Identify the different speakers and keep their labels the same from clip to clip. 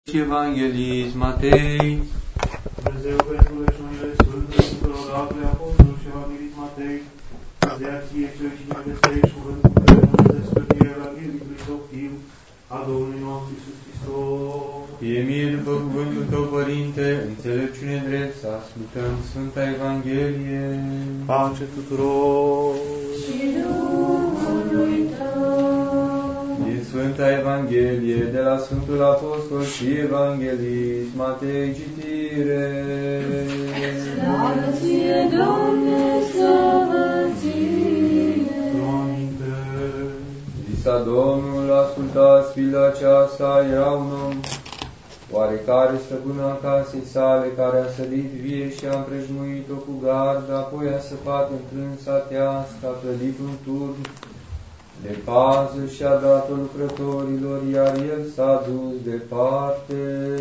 Speaker 1: Evanghelist Matei.
Speaker 2: Dumnezeu pentru leșunile Sfântului tuturor Apostolului Apostolul și Evanghelist Matei, de ție cel ce ne vestești cuvântul care nu desfărie la Bibliului Tău Fiu, a Domnului nostru Iisus Hristos.
Speaker 1: Fie mie după cuvântul Tău, Părinte, înțelepciune drept, să ascultăm Sfânta Evanghelie.
Speaker 2: Pace tuturor!
Speaker 3: Și Duhului Tău.
Speaker 1: Din Sfânta Evanghelie, de la Sfântul Apostol și Evanghelist Matei, citire.
Speaker 3: Slavă ție, Doamne, slavă ție!
Speaker 2: Aminte!
Speaker 1: Zisa Domnul, ascultați pildă aceasta, era un om oarecare stăpână a casei sale, care a sălit vie și a împrejmuit-o cu gardă, apoi a săpat întrânsa tească, a clădit un turn de pază și a dat-o lucrătorilor, iar el s-a dus departe.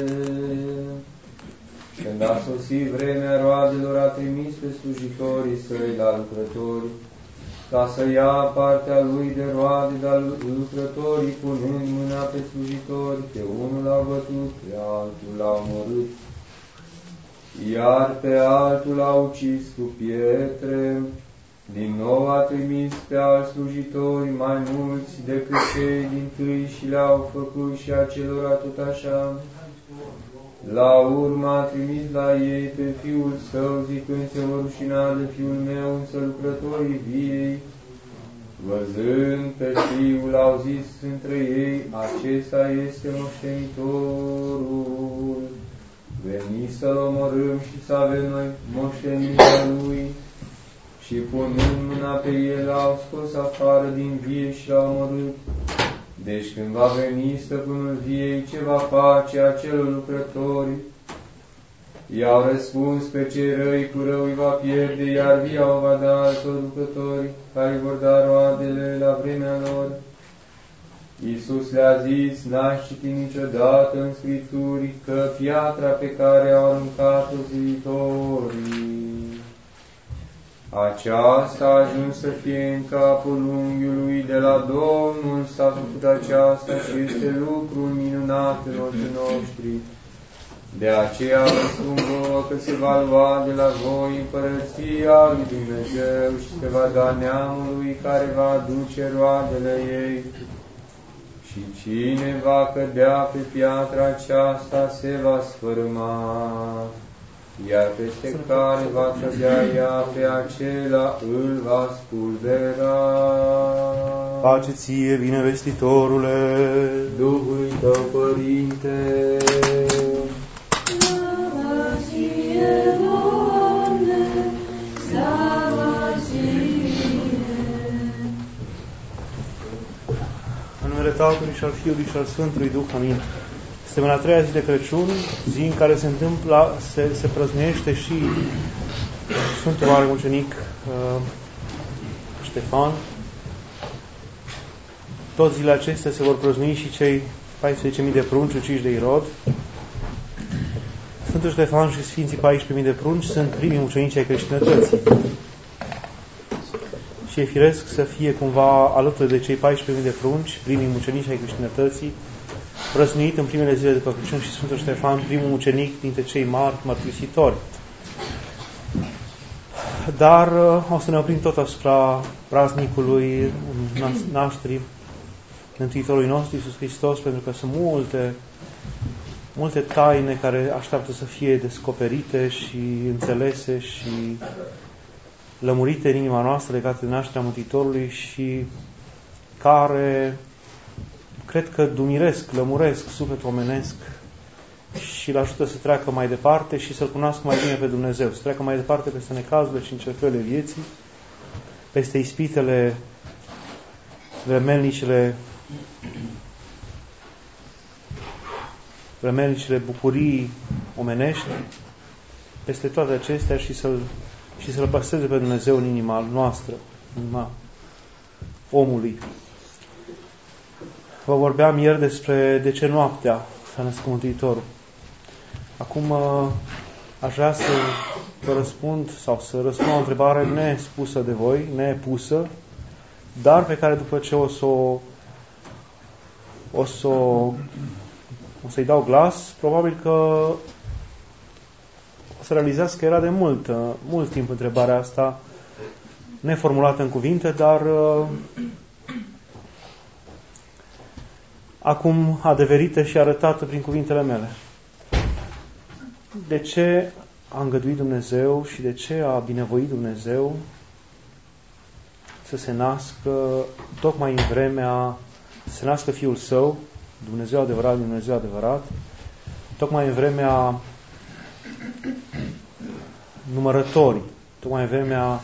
Speaker 1: Când a sosit vremea roadelor, a trimis pe slujitorii săi la lucrători, ca să ia partea lui de roade, dar lucrătorii, punând mâna pe slujitori, pe unul l-au bătut, pe altul l-au omorât, iar pe altul l-au ucis cu pietre. Din nou a trimis pe alți slujitori mai mulți decât cei dintâi și le-au făcut și acelora tot așa. La urmă a trimis la ei pe fiul său, zicând: se vor rușina de fiul meu, însă lucrătorii viei, văzând pe fiul, au zis între ei: acesta este moștenitorul, veniți să-l omorâm și să avem noi moștenirea lui. Și punând mâna pe el, l-au scos afară din vie și l-au omorât. Deci când va veni stăpânul viei, ce va face acelor lucrători? I-au răspuns: pe cei răi cu rău îi va pierde, iar via o va da altor lucrători, care vor da roadele la vremea lor. Iisus le-a zis: n-ați citit niciodată în Scripturi că piatra pe care au aruncat-o ziditorii, aceasta a ajuns să fie în capul unghiului, de la Domnul s-a făcut aceasta și este lucru minunat în ochii noștri. De aceea vă spun vouă că se va lua de la voi împărăția lui Dumnezeu și se va da neamului care va aduce roadele ei. Și cine va cădea pe piatra aceasta se va sfărâma, iar peste care va cădea ea, pe acela îl va spulbera.
Speaker 2: Pace ție, binevestitorule!
Speaker 1: Duhului Tău, Părinte!
Speaker 3: Slavă ție, Doamne, slavă ție!
Speaker 2: În numele Tatălui și al Fiului și al Sfântului Duh, amin. Suntem în a treia zi de Crăciun, zi în care se prăznuiește și Sfântul Mare Mucenic Ștefan. Tot zilele acestea se vor prăznui și cei 14.000 de prunci uciși de Irod. Sfântul Ștefan și Sfinții 14.000 de prunci sunt primii mucenici ai creștinătății. Și e firesc să fie cumva alături de cei 14.000 de prunci, primii mucenici ai creștinătății, prăznuit în primele zile după Crăciun, și Sfântul Ștefan, primul mucenic dintre cei mari mărturisitori. Dar o să ne oprim tot asupra praznicului nașterii Mântuitorului nostru Iisus Hristos, pentru că sunt multe taine care așteaptă să fie descoperite și înțelese și lămurite în inima noastră legate de nașterea Mântuitorului și care cred că lămuresc sufletul omenesc și îl ajută să treacă mai departe și să-L cunoască mai bine pe Dumnezeu, să treacă mai departe peste necazurile și încercările vieții, peste ispitele vremelnicele bucurii omenești, peste toate acestea și să-L păstreze pe Dumnezeu în inima noastră, în inima omului. Vă vorbeam ieri despre de ce noaptea s-a născut Mântuitorul. Acum aș vrea să vă răspund sau să răspund la o întrebare nespusă de voi, nepusă, dar pe care după ce o să o o să-i dau glas, probabil că o să realizați că era de mult timp întrebarea asta, neformulată în cuvinte, dar acum adeverită și arătată prin cuvintele mele. De ce a îngăduit Dumnezeu și de ce a binevoit Dumnezeu să se nască tocmai în vremea, să se nască Fiul Său, Dumnezeu adevărat, Dumnezeu adevărat, tocmai în vremea numărătorii, tocmai în vremea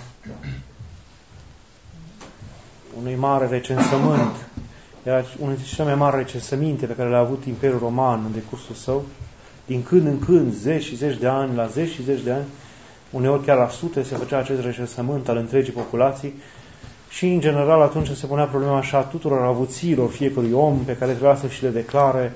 Speaker 2: unui mare recensământ. Era unul dintre cele mai mari recensăminte pe care le-a avut Imperiul Roman în decursul său, din când în când, zeci și zeci de ani, la zeci și zeci de ani, uneori chiar la sute se făcea acest recensământ al întregii populații și, în general, atunci se punea problema așa tuturor avuțiilor fiecărui om pe care trebuia să și le declare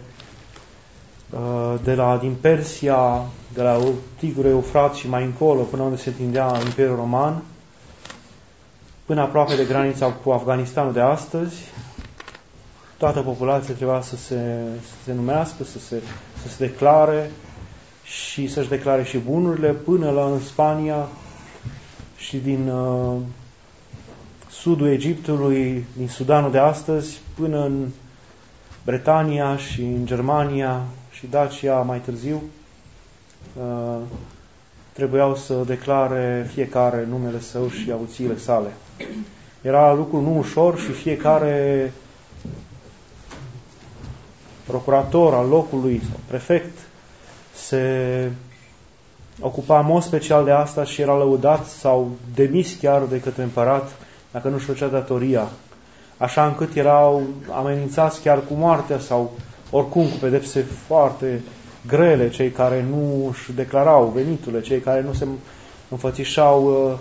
Speaker 2: din Persia, de la Tigru, Eufrat și mai încolo, până unde se întindea Imperiul Roman, până aproape de granița cu Afganistanul de astăzi. Toată populația trebuia să se numească, să se declare și să-și declare și bunurile, până la în Spania și din sudul Egiptului, din Sudanul de astăzi, până în Bretania și în Germania și Dacia mai târziu, trebuiau să declare fiecare numele său și avuțiile sale. Era lucru nu ușor și fiecare procurator al locului, sau prefect, se ocupa în mod special de asta și era lăudat sau demis chiar de către împărat dacă nu-și făcea datoria. Așa încât erau amenințați chiar cu moartea sau oricum cu pedepse foarte grele cei care nu își declarau veniturile, cei care nu se înfățișau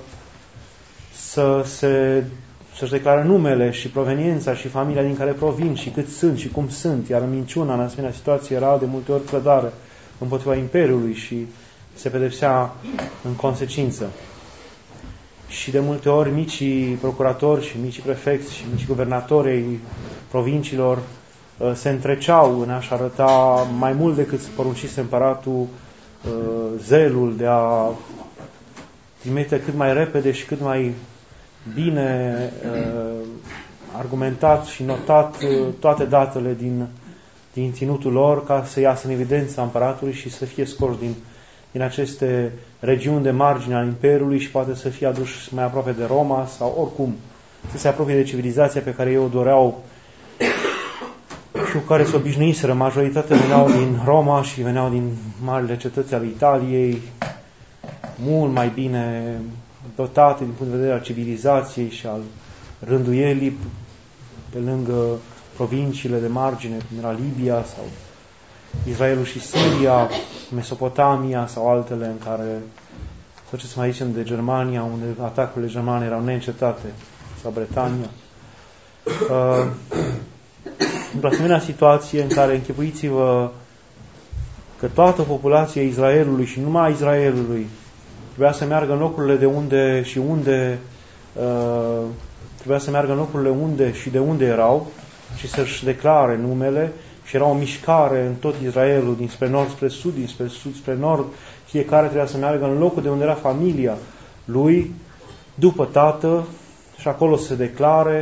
Speaker 2: să-și declare numele și proveniența și familia din care provin și cât sunt și cum sunt, iar minciuna în asemenea situație era de multe ori trădare împotriva Imperiului și se pedepsea în consecință. Și de multe ori micii procuratori și micii prefecți și micii guvernatori ai provinciilor se întreceau în a-și arăta mai mult decât poruncise împăratul zelul de a trimite cât mai repede și cât mai bine argumentat și notat toate datele din ținutul lor ca să iasă în evidența împăratului și să fie scoși din aceste regiuni de margine al Imperiului și poate să fie aduși mai aproape de Roma sau oricum să se apropie de civilizația pe care ei o doreau și cu care se obișnuiseră. Majoritatea veneau din Roma și veneau din marile cetăți ale Italiei, mult mai bine dotate din punct de vedere al civilizației și al rânduielii pe lângă provinciile de margine, cum era Libia sau Israelul și Siria, Mesopotamia sau altele în care, sau ce să mai zicem de Germania, unde atacurile germane erau neîncetate, sau Bretania. Într-o asemenea situație în care închipuiți-vă că toată populația Israelului și numai Israelului trebuia să meargă în locurile trebuia să meargă în locurile unde și de unde erau și să-și declare numele și era o mișcare în tot Israelul, dinspre nord spre sud, dinspre sud spre nord, fiecare trebuia să meargă în locul de unde era familia lui, după tată, și acolo să se declare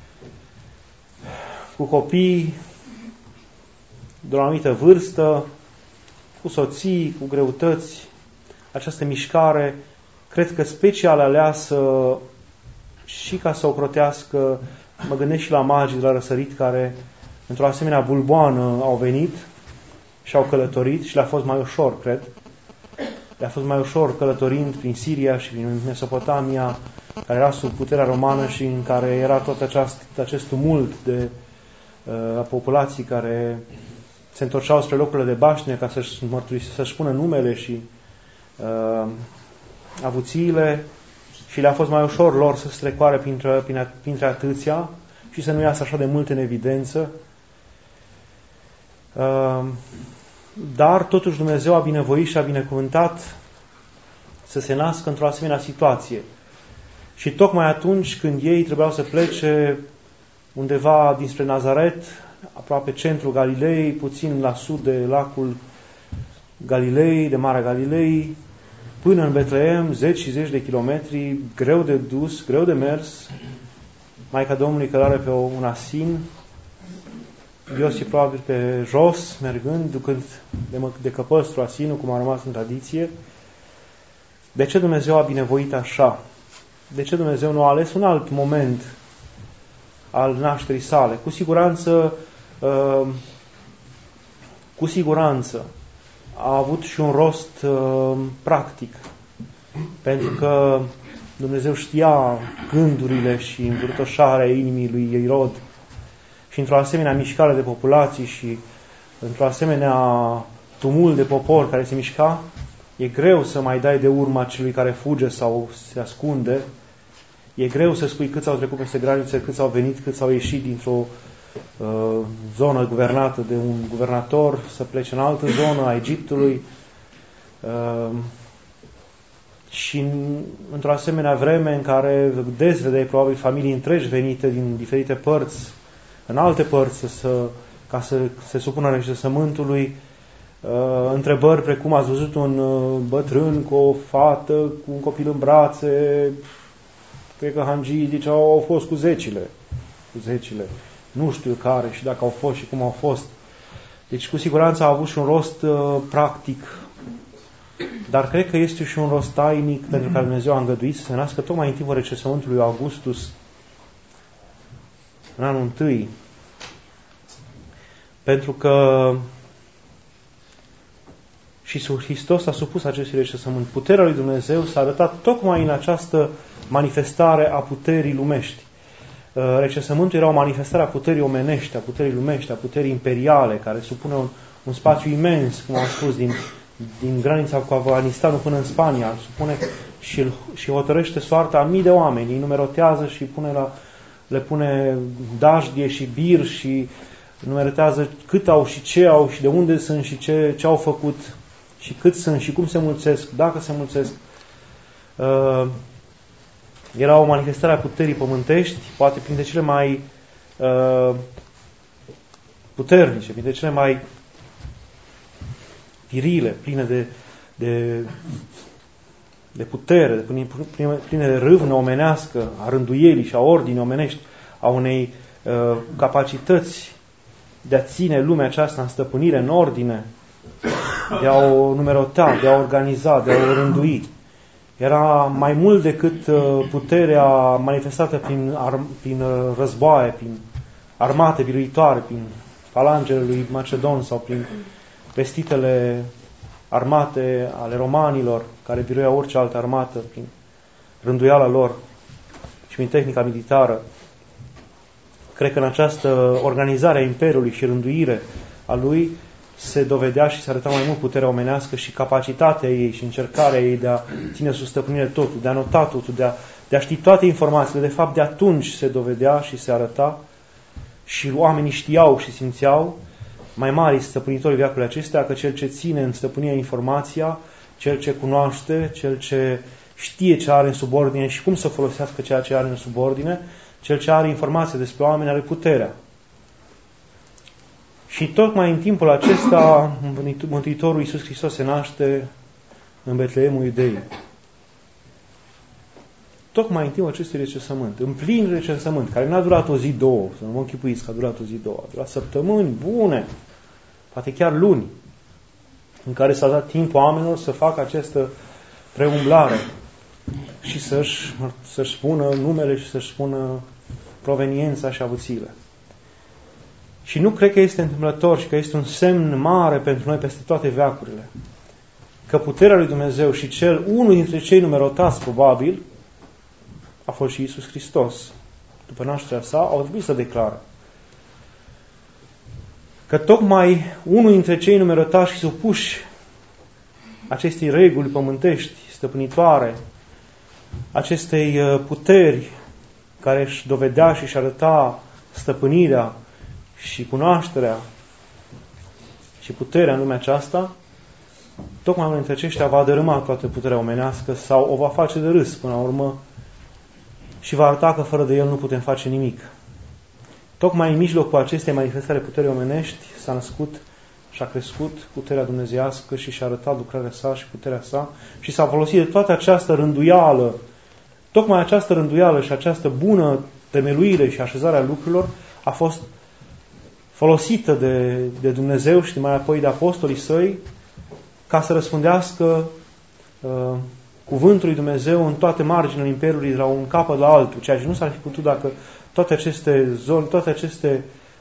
Speaker 2: cu copii de o anumită vârstă, cu soții, cu greutăți. Această mișcare, cred că special aleasă și ca să ocrotească, mă gândesc și la magii de la răsărit care într-o asemenea bulboană au venit și au călătorit și le-a fost mai ușor, cred. Le-a fost mai ușor călătorind prin Siria și prin Mesopotamia, care era sub puterea romană și în care era tot acest tumult de populații care se întorceau spre locurile de baștine ca să-și pună numele și avuțiile și le-a fost mai ușor lor să se strecoare printre atâția și să nu iasă așa de mult în evidență. Dar totuși Dumnezeu a binevoit și a binecuvântat să se nască într-o asemenea situație. Și tocmai atunci când ei trebuiau să plece undeva dinspre Nazaret, aproape centrul Galilei, puțin la sud de lacul Galilei, de Marea Galilei, până în Betleem, 10 și 10 de kilometri, greu de dus, greu de mers. Maica Domnului călare pe un asin, Iosif probabil pe jos, mergând, ducând de căpăstru asinul, cum a rămas în tradiție. De ce Dumnezeu a binevoit așa? De ce Dumnezeu nu a ales un alt moment al nașterii sale? Cu siguranță a avut și un rost practic, pentru că Dumnezeu știa gândurile și învârtoșarea inimii lui Irod și într-o asemenea mișcare de populații și într-o asemenea tumult de popor care se mișca, e greu să mai dai de urma celui care fuge sau se ascunde. E greu să spui câți au trecut peste granițe, câți au venit, câți au ieșit dintr-o zonă guvernată de un guvernator să plece în altă zonă a Egiptului. Și într-o asemenea vreme în care des vedeai probabil familii întregi venite din diferite părți, în alte părți, ca să se supună reșesământului, întrebări precum: ați văzut un bătrân cu o fată, cu un copil în brațe? Cred că hangii ziceau au fost cu zecile. Nu știu care și dacă au fost și cum au fost. Deci cu siguranță a avut și un rost practic, dar cred că este și un rost tainic pentru care Dumnezeu a îngăduit să se nască tocmai în timpul recesământului lui Augustus, în anul 1. Pentru că și Iisus Hristos a supus acestui recesământ. Puterea lui Dumnezeu s-a arătat tocmai în această manifestare a puterii lumești. Recesământul era o manifestare a puterii omenești, a puterii lumești, a puterii imperiale, care supune un spațiu imens, cum am spus, din granița cu Afganistanul până în Spania, supune și hotărăște soarta a mii de oameni, îi numerotează și le pune dajdie și bir și numerotează cât au și ce au și de unde sunt și ce au făcut și cât sunt și cum se mulțesc, dacă se mulțesc. Era o manifestare a puterii pământești, poate printre cele mai puternice, printre cele mai virile, pline de putere, pline de râvnă omenească, a rânduielii și a ordinii omenești, a unei capacități de a ține lumea aceasta în stăpânire, în ordine, de a o numerota, de a o organiza, de a o rândui. Era mai mult decât puterea manifestată prin războaie, prin armate biruitoare, prin falangele lui Macedon sau prin vestitele armate ale romanilor, care biruiau orice altă armată, prin rânduiala lor și prin tehnica militară. Cred că în această organizare a Imperiului și rânduire a lui se dovedea și se arăta mai mult puterea omenească și capacitatea ei și încercarea ei de a ține sub stăpânire totul, de a nota totul, de a ști toate informațiile. De fapt, de atunci se dovedea și se arăta și oamenii știau și simțeau, mai mari stăpânitorii veacului acestea, că cel ce ține în stăpânirea informația, cel ce cunoaște, cel ce știe ce are în subordine și cum să folosească ceea ce are în subordine, cel ce are informație despre oameni are puterea. Și tocmai în timpul acesta Mântuitorul Iisus Hristos se naște în Betleemul Iudeii. Tocmai în timpul acestui recensământ, în plin recensământ, care n-a durat o zi, două, să nu mă închipuiți că a durat o zi, două, a durat săptămâni bune, poate chiar luni, în care s-a dat timp oamenilor să facă această preumblare și să-și spună numele și să-și spună proveniența și avuțiile. Și nu cred că este întâmplător și că este un semn mare pentru noi peste toate veacurile, că puterea lui Dumnezeu și unul dintre cei numerotați, probabil, a fost și Iisus Hristos. După nașterea sa, au trebuit să declară că tocmai unul dintre cei numerotați și supuși acestei reguli pământești, stăpânitoare, acestei puteri care își dovedea și își arăta stăpânirea și cunoașterea și puterea în lumea aceasta, tocmai unul dintre aceștia va dărâma toată puterea omenească sau o va face de râs până la urmă și va arăta că fără de el nu putem face nimic. Tocmai în mijlocul acestei manifestări puterii omenești s-a născut și a crescut puterea dumnezeiască și și-a arătat lucrarea sa și puterea sa și s-a folosit de toată această rânduială. Tocmai această rânduială și această bună temeluire și așezarea lucrurilor a fost folosită de Dumnezeu și mai apoi de apostolii săi ca să răspundească cuvântul lui Dumnezeu în toate marginile Imperiului, de la un capăt la altul, ceea ce nu s-ar fi putut dacă toate aceste zone, toate aceste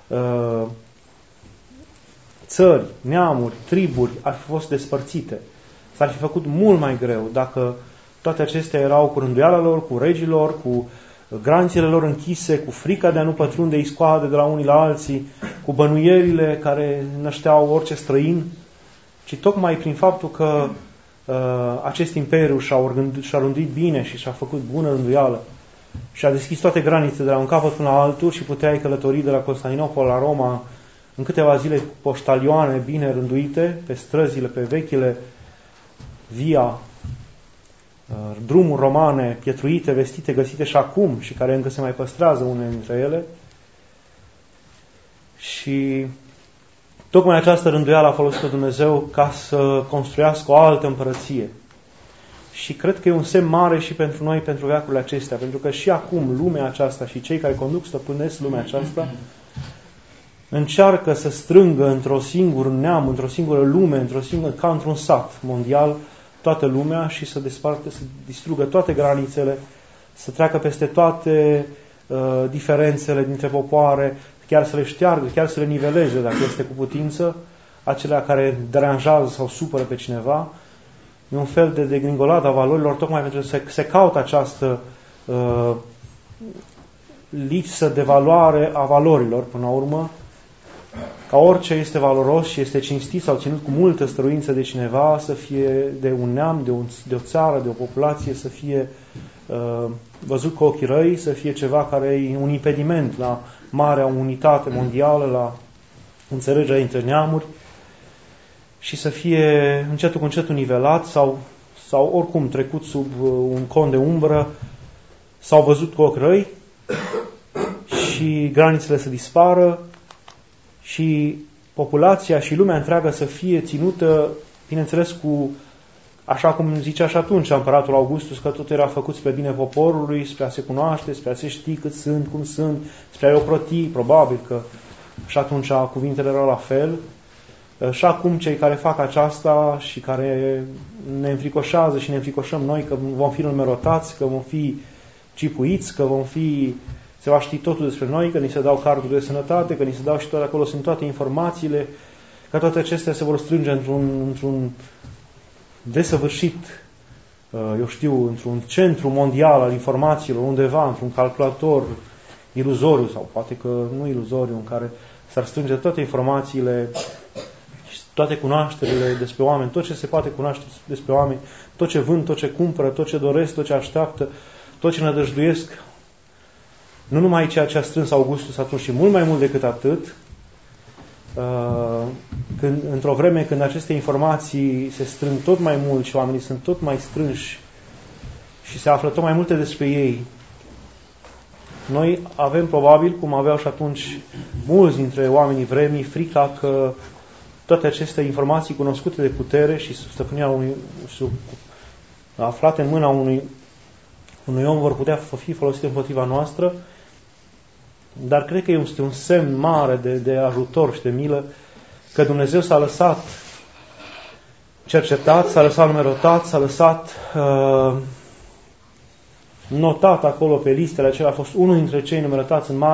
Speaker 2: țări, neamuri, triburi ar fi fost despărțite. S-ar fi făcut mult mai greu dacă toate acestea erau cu rânduiala lor, cu regilor, cu granițele lor închise, cu frica de a nu pătrunde iscoade de la unii la alții, cu bănuierile care nășteau orice străin, ci tocmai prin faptul că acest imperiu și-a rânduit bine și și-a făcut bună rânduială și a deschis toate granițele de la un capăt până la altul și puteai călători de la Constantinopol la Roma în câteva zile cu poștalioane bine rânduite pe străzile, pe vechile via, drumuri romane, pietruite, vestite, găsite și acum și care încă se mai păstrează unele dintre ele. Și tocmai această rânduială a folosit Dumnezeu ca să construiască o altă împărăție. Și cred că e un semn mare și pentru noi, pentru veacurile acestea, pentru că și acum lumea aceasta și cei care conduc, stăpânesc lumea aceasta, încearcă să strângă într-o singură neam, într-o singură lume, ca într-un sat mondial, toată lumea și să desparte, să distrugă toate granițele, să treacă peste toate diferențele dintre popoare, chiar să le șteargă, chiar să le niveleze, dacă este cu putință, acelea care deranjează sau supără pe cineva. E un fel de degringoladă a valorilor, tocmai pentru că se caută această lipsă de valoare a valorilor, până la urmă, ca orice este valoros și este cinstit sau ținut cu multă stăruință de cineva, să fie de un neam, de o țară, de o populație, să fie văzut cu ochii răi, să fie ceva care e un impediment la marea unitate mondială, la înțelegerea între neamuri și să fie încetul cu încetul nivelat sau oricum trecut sub un con de umbră sau văzut cu ochi răi și granițele să dispară și populația și lumea întreagă să fie ținută, bineînțeles, cu, așa cum zicea și atunci împăratul Augustus, că tot era făcut spre bine poporului, spre a se cunoaște, spre a se ști cât sunt, cum sunt, spre a-i oproti, probabil că și atunci cuvintele erau la fel. Și acum cei care fac aceasta și care ne înfricoșează și ne înfricoșăm noi că vom fi numerotați, că vom fi cipuiți, că se va ști totul despre noi, că ni se dau carduri de sănătate, că ni se dau și toate acolo sunt toate informațiile, că toate acestea se vor strânge într-un desăvârșit, într-un centru mondial al informațiilor, undeva, într-un calculator iluzoriu, sau poate că nu iluzoriu, în care s-ar strânge toate informațiile, toate cunoașterile despre oameni, tot ce se poate cunoaște despre oameni, tot ce vând, tot ce cumpără, tot ce doresc, tot ce așteaptă, tot ce nădăjduiesc. Nu numai ceea ce a strâns Augustus atunci, și mult mai mult decât atât, într-o vreme când aceste informații se strâng tot mai mult și oamenii sunt tot mai strânși și se află tot mai multe despre ei, noi avem probabil, cum aveau și atunci mulți dintre oamenii vremii, frica că toate aceste informații cunoscute de putere și stăpânirea aflate în mâna unui om vor putea fi folosite împotriva noastră, dar cred că este un semn mare de ajutor și de milă că Dumnezeu s-a lăsat cercetat, s-a lăsat numerotat, s-a lăsat notat acolo pe listele acelea, a fost unul dintre cei numerotați în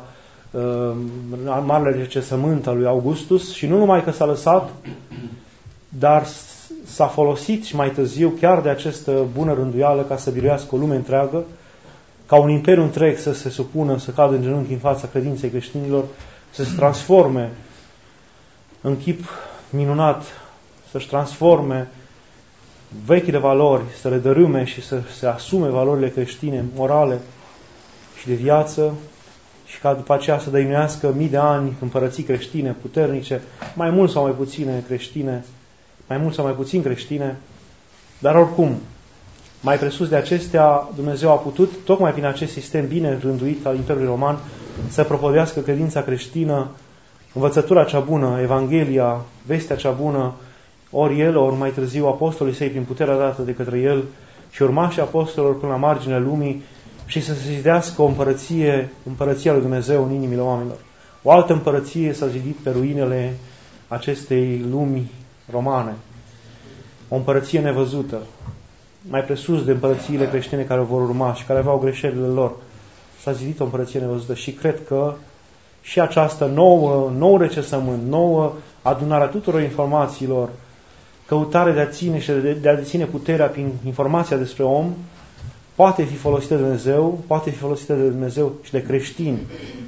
Speaker 2: marele recensământ al lui Augustus și nu numai că s-a lăsat, dar s-a folosit și mai târziu chiar de această bună rânduială ca să biruiască o lume întreagă, ca un imperiu întreg să se supună, să cadă în genunchi în fața credinței creștinilor, să se transforme în chip minunat, să-și transforme vechile valori, să le dărâme și să se asume valorile creștine, morale și de viață și ca după aceea să dăinuiască mii de ani împărății creștine, puternice, mai mult sau mai puține creștine, mai mult sau mai puțin creștine, dar oricum, Mai presus de acestea, Dumnezeu a putut, tocmai prin acest sistem bine rânduit al Imperiului Roman, să propovăduiască credința creștină, învățătura cea bună, Evanghelia, vestea cea bună, ori el, ori mai târziu apostolii săi prin puterea dată de către el și urmașii apostolilor până la marginea lumii și să se zidească o împărăția lui Dumnezeu în inimile oamenilor. O altă împărăție s-a zidit pe ruinele acestei lumi romane. O împărăție nevăzută, mai presus de împărățiile creștine care vor urma și care aveau greșelile lor. S-a zidit o împărăție nevăzută și cred că și această nou recensământ, nouă adunarea tuturor informațiilor, căutare de a ține și de a deține puterea prin informația despre om, poate fi folosită de Dumnezeu, poate fi folosită de Dumnezeu și de creștini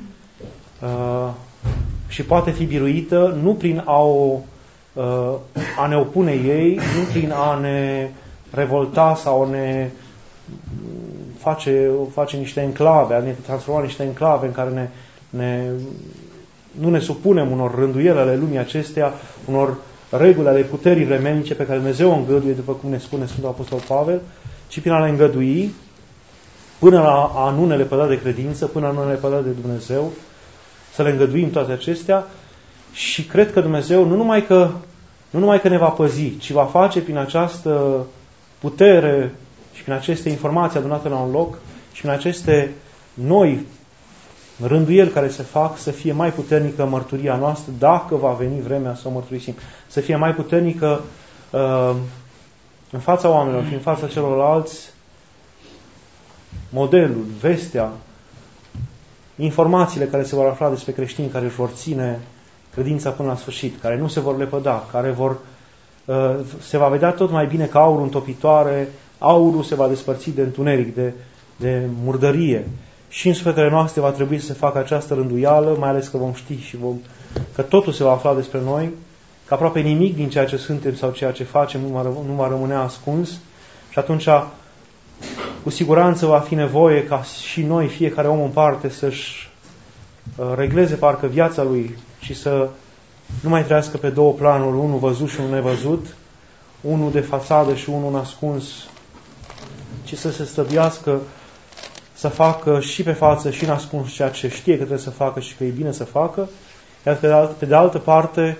Speaker 2: și poate fi biruită nu prin a ne opune ei, nu prin a ne revolta sau a ne face niște enclave, a ne transforma niște enclave în care nu ne supunem unor rânduieli ale lumii acesteia, unor reguli ale puterii remenice pe care Dumnezeu o îngăduie, după cum ne spune Sfântul Apostol Pavel, ci prin a le îngădui până la a nu ne lepăda de credință, până la nu ne lepăda de Dumnezeu, să le îngăduim toate acestea și cred că Dumnezeu nu numai că ne va păzi, ci va face prin această putere și prin aceste informații adunate la un loc și prin aceste noi rânduieli care se fac să fie mai puternică mărturia noastră, dacă va veni vremea să o mărturisim, să fie mai puternică în fața oamenilor și în fața celorlalți modelul, vestea, informațiile care se vor afla despre creștini care își vor ține credința până la sfârșit, care nu se vor lepăda, care se va vedea tot mai bine ca aurul întopitoare, aurul se va despărți de întuneric, de murdărie. Și în sufletele noastre va trebui să se facă această rânduială, mai ales că vom ști și că totul se va afla despre noi, că aproape nimic din ceea ce suntem sau ceea ce facem nu va rămâne ascuns și atunci cu siguranță va fi nevoie ca și noi, fiecare om în parte, să-și regleze parcă viața lui și să nu mai trăiască pe două planuri, unul văzut și unul nevăzut, unul de fațadă și unul ascuns, ci să se stăbiască să facă și pe față și în ascuns ceea ce știe că trebuie să facă și că e bine să facă, iar pe de altă parte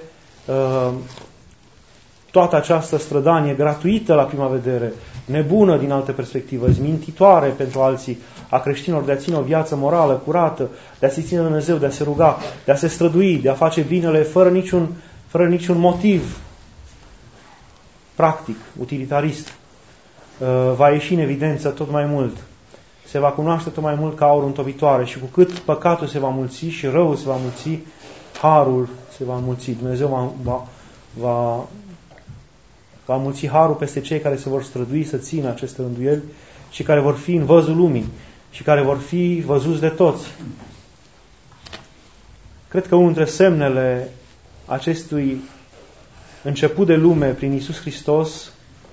Speaker 2: toată această strădanie gratuită la prima vedere, nebună din altă perspectivă, zmintitoare pentru alții, a creștinilor de a ține o viață morală, curată, de a se ține Dumnezeu, de a se ruga, de a se strădui, de a face binele fără niciun motiv practic, utilitarist, va ieși în evidență tot mai mult. Se va cunoaște tot mai mult ca aurul întopitoare și cu cât păcatul se va mulți și răul se va mulți, harul se va mulți. Dumnezeu va mulți harul peste cei care se vor strădui să țină aceste rânduieli și care vor fi în văzul lumii și care vor fi văzuți de toți. Cred că unul dintre semnele acestui început de lume prin Iisus Hristos,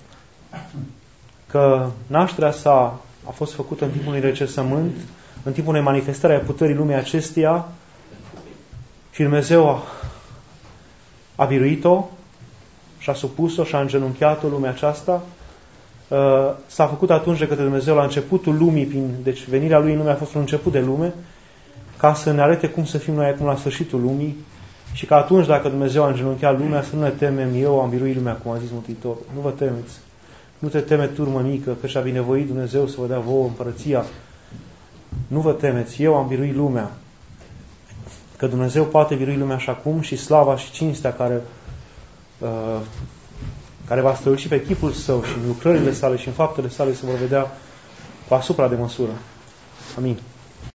Speaker 2: că nașterea sa a fost făcută în timpul unui recensământ, în timpul unei manifestări a puterii lumii acesteia și Dumnezeu a biruit-o și a supus-o și a îngenunchiat-o lumea aceasta. S-a făcut atunci de către Dumnezeu la începutul lumii, deci venirea Lui în lume a fost un început de lume, ca să ne arate cum să fim noi acum la sfârșitul lumii și că atunci, dacă Dumnezeu a îngenunchiat lumea, să nu ne temem, eu am biruit lumea, cum a zis Mântuitorul. Nu vă temeți. Nu te teme, turmă mică, că și-a binevoit Dumnezeu să vă dea vouă împărăția. Nu vă temeți, eu am biruit lumea. Că Dumnezeu poate birui lumea și acum și slava și cinstea care va străluci pe chipul Său și în lucrările Sale și în faptele Sale se vor vedea cu asupra de măsură. Amin.